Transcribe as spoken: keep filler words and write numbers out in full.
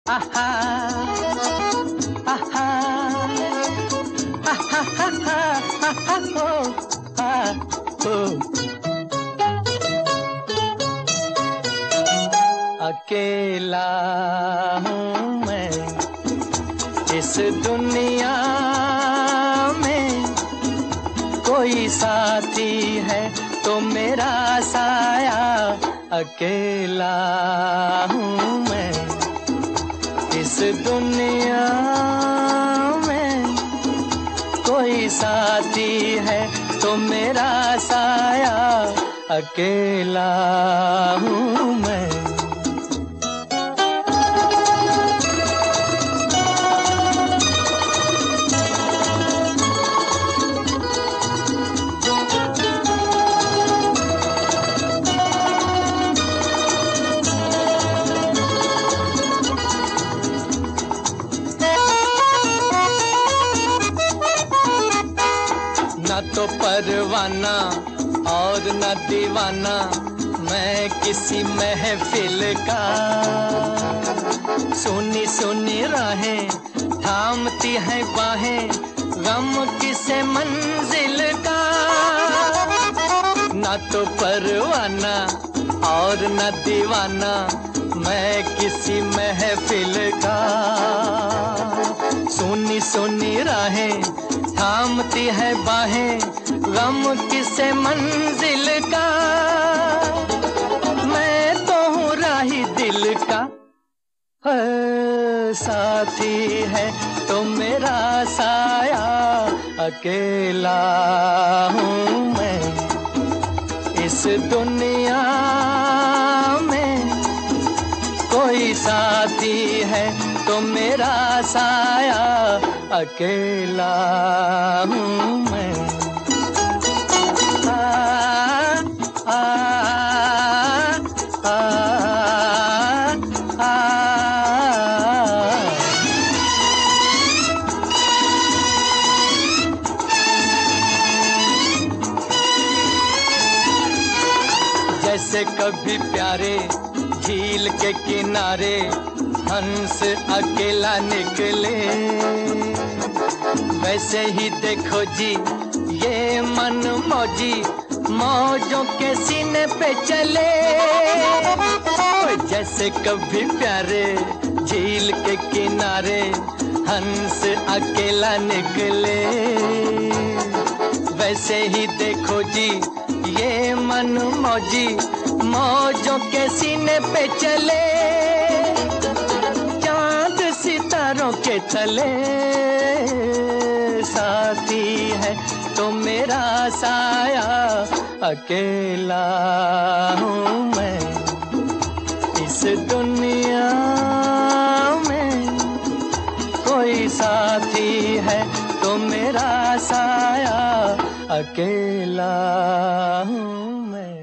आहा, आहा, आहा, आहा, आहा, ओ, आ, ओ। अकेला हूँ मैं इस दुनिया में, कोई साथी है तो मेरा साया। अकेला हूँ मैं इस दुनिया में, कोई साथी है तो मेरा साया। अकेला हूँ मैं। न तो परवाना और न दीवाना मैं किसी महफिल का, सुनी सुनी राहें थामती हैं बाहें गम किसे मंजिल का। न तो परवाना और न दीवाना मैं किसी महफिल का, सुनी सुनी राहें थामती है बाहें गम किसे मंजिल का। मैं तो हूँ राही दिल का, है साथी है तो मेरा साया। अकेला हूँ मैं इस दुनिया में, कोई साथी है तो मेरा साया। अकेला हूँ मैं। आ, आ, आ, आ, जैसे कभी प्यारे झील के किनारे हंस अकेला निकले, वैसे ही देखो जी ये मन मौजी मौजों के सीने पे चले। जैसे कभी प्यारे झील के किनारे हंस अकेला निकले, वैसे ही देखो जी ये मन मौजी मौजों के सीने पे चले। चांद सितारों के तले साथी है तो मेरा साया। अकेला हूँ मैं इस दुनिया में, कोई साथी है तो मेरा साया। अकेला हूँ मैं।